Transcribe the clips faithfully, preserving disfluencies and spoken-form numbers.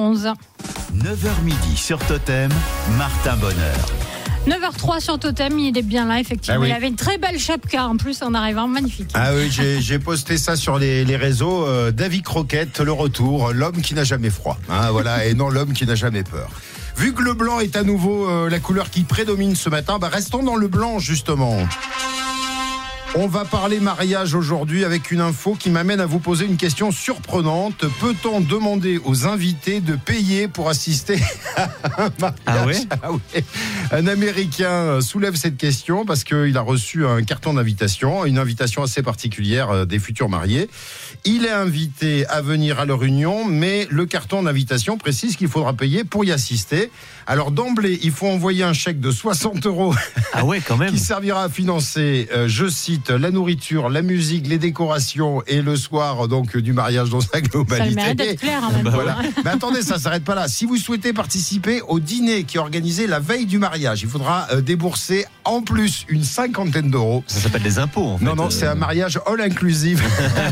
onze. neuf heures midi sur Totem, Martin Bonheur. neuf heures trois sur Totem, il est bien là, effectivement. Ah oui. Il avait une très belle chapka en plus en arrivant, magnifique. Ah oui, j'ai, j'ai posté ça sur les, les réseaux. Euh, Davy Croquette, le retour, l'homme qui n'a jamais froid. Hein, voilà, et non l'homme qui n'a jamais peur. Vu que le blanc est à nouveau euh, la couleur qui prédomine ce matin, bah restons dans le blanc justement. On va parler mariage aujourd'hui avec une info qui m'amène à vous poser une question surprenante. Peut-on demander aux invités de payer pour assister à un mariage ? Ah ouais ? Ah ouais. Un Américain soulève cette question parce qu'il a reçu un carton d'invitation, une invitation assez particulière des futurs mariés. Il est invité à venir à leur union, mais le carton d'invitation précise qu'il faudra payer pour y assister. Alors d'emblée, il faut envoyer un chèque de soixante euros Ah ouais, quand même. qui servira à financer, euh, je cite, la nourriture, la musique, les décorations et le soir donc du mariage dans sa Ça a le globalité. mérite d'être clair en même Bah temps. Voilà. Mais attendez, ça ne s'arrête pas là. Si vous souhaitez participer au dîner qui est organisé la veille du mariage, il faudra euh, débourser en plus une cinquantaine d'euros. Ça s'appelle des impôts, en fait. Non, non, c'est un mariage all inclusive.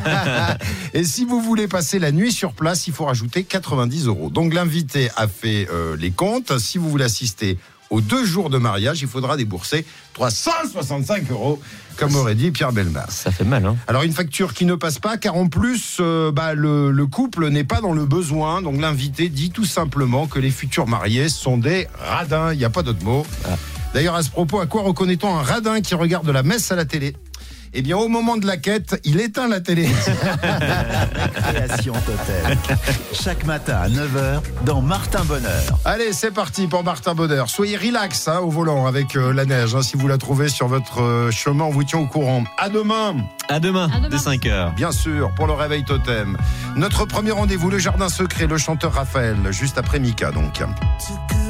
Et si vous voulez passer la nuit sur place, il faut rajouter quatre-vingt-dix euros. Donc l'invité a fait euh, les comptes. Si vous voulez assister aux deux jours de mariage, il faudra débourser trois cent soixante-cinq euros, comme aurait dit Pierre Bellemare. Ça fait mal, hein. Alors une facture qui ne passe pas, car en plus, euh, bah, le, le couple n'est pas dans le besoin. Donc l'invité dit tout simplement que les futurs mariés sont des radins. Il n'y a pas d'autre mot. Ah. D'ailleurs, à ce propos, à quoi reconnaît-on un radin qui regarde la messe à la télé ? Eh bien, au moment de la quête, il éteint la télé. Création Totem. Chaque matin à neuf heures dans Martin Bonheur. Allez, c'est parti pour Martin Bonheur. Soyez relax hein, au volant avec euh, la neige. Hein, si vous la trouvez sur votre euh, chemin, on vous tient au courant. À demain, À demain, À demain. dès cinq heures. bien sûr, pour le réveil Totem. Notre premier rendez-vous, le jardin secret, le chanteur Raphaël, juste après Mika donc. Took a